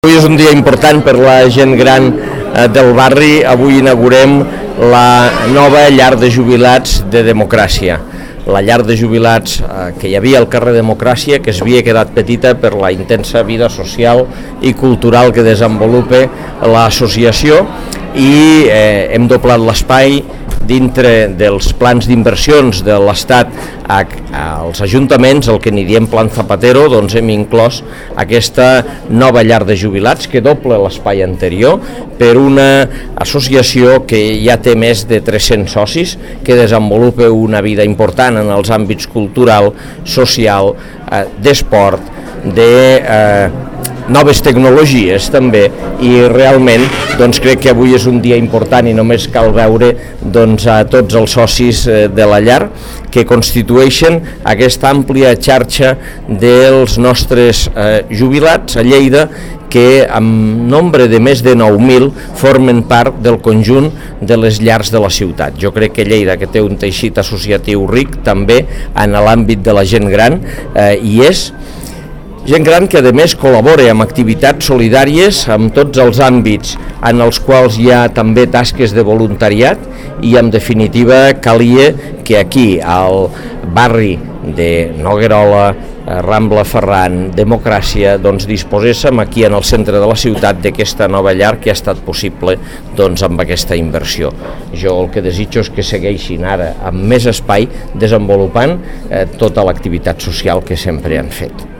Avui és un dia important per la gent gran del barri. Avui inaugurem la nova llar de jubilats de Democràcia. La llar de jubilats que hi havia al carrer Democràcia, que es havia quedat petita per la intensa vida social i cultural que desenvolupa l'associació, i hem doblat l'espai dintre dels plans d'inversions de l'Estat als ajuntaments, el que n'hi diem Plan Zapatero. Doncs hem inclòs aquesta nova llar de jubilats que doble l'espai anterior per una associació que ja té més de 300 socis, que desenvolupa una vida important en els àmbits cultural, social, d'esport, de noves tecnologies també, i realment crec que avui és un dia important i només cal veure a tots els socis de la llar que constitueixen aquesta àmplia xarxa dels nostres jubilats a Lleida, que amb nombre de més de 9.000 formen part del conjunt de les llars de la ciutat. Jo crec que Lleida, que té un teixit associatiu ric també en l'àmbit de la gent gran, i és gent gran que a més col·labora amb activitats solidàries en tots els àmbits en els quals hi ha també tasques de voluntariat, i en definitiva calia que aquí al barri de Noguerola, Rambla Ferran, Democràcia, disposéssim aquí en el centre de la ciutat d'aquesta nova llar que ha estat possible amb aquesta inversió. Jo el que desitjo és que segueixin ara amb més espai desenvolupant tota l'activitat social que sempre han fet.